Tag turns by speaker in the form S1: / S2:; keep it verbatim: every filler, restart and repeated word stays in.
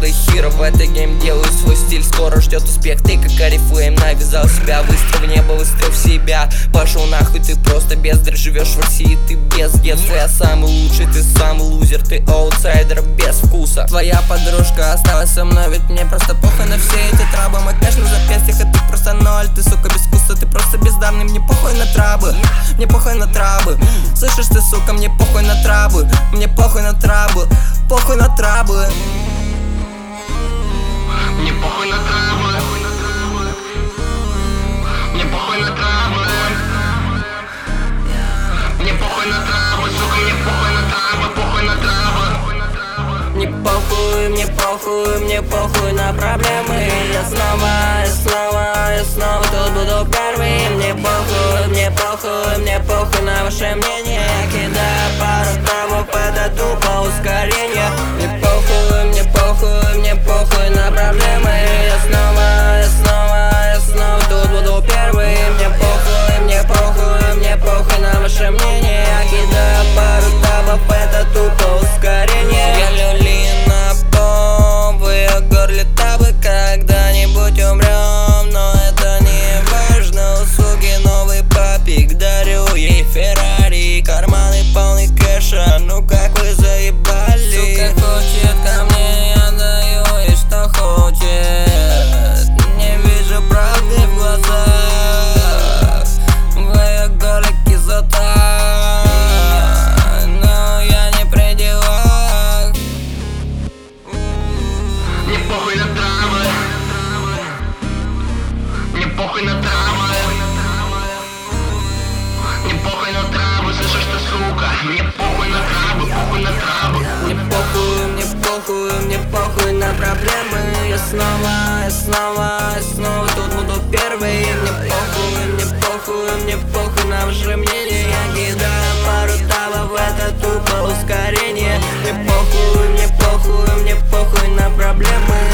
S1: молодой хиро в этой гейм, делаю свой стиль, скоро ждет успех. Ты как Oriflame навязал себя, выстрел в небо, выстрел в себя. Пошел нахуй, ты просто бездарь, живешь в России, ты без детства. Я самый лучший, ты самый лузер, ты аутсайдер без вкуса. Твоя подружка осталась со мной, ведь мне просто похуй на все эти трабы. Мой кэш на запястьях, а ты просто ноль. Ты, сука, без вкуса, ты просто бездарный. Мне похуй на трабы, мне похуй на трабы. Слышишь ты, сука, мне похуй на трабы. Мне похуй на трабы, похуй на трабы.
S2: Мне похуй на трабы. Мне похуй на трабы. Мне похуй на трабы, сука, мне похуй на трабы, похуй на трабы.
S1: Мне похуй, мне похуй, мне похуй на проблемы. Я снова, я снова, я снова тут буду первый. Мне похуй, мне похуй, мне похуй на ваше мнение. Я кидаю пару трабов, это тупо ускорение. Мне похуй, мне похуй, мне похуй на проблемы. Я снова, я снова, я снова тут буду первый. Мне похуй, мне похуй, мне похуй на ваше мнение. Я кидаю пару трабов, это тупо ускорение. Я люли на пом, в ее горле табы. Когда-нибудь умрем, но это не важно. У суки новый папик, дарю ей Феррари. Карманы полны кэша, ну как вы заебали. Сука хочет ко мне, я даю ей что хочет. Не вижу правды в глазах, в ее горле кислота, но я не при делах.
S2: Мне похуй на травы. Мне похуй на травы. Мне похуй на травы, слышишь ты, сука? Мне похуй на травы, похуй на травы.
S1: Мне похуй, мне похуй, мне похуй на проблемы. Я снова, я снова, я снова тут буду первый. Мне похуй, мне похуй, мне похуй на ваше мнение. Я кидаю пару табов, это тупо ускорение. Мне похуй, мне похуй, мне похуй на проблемы.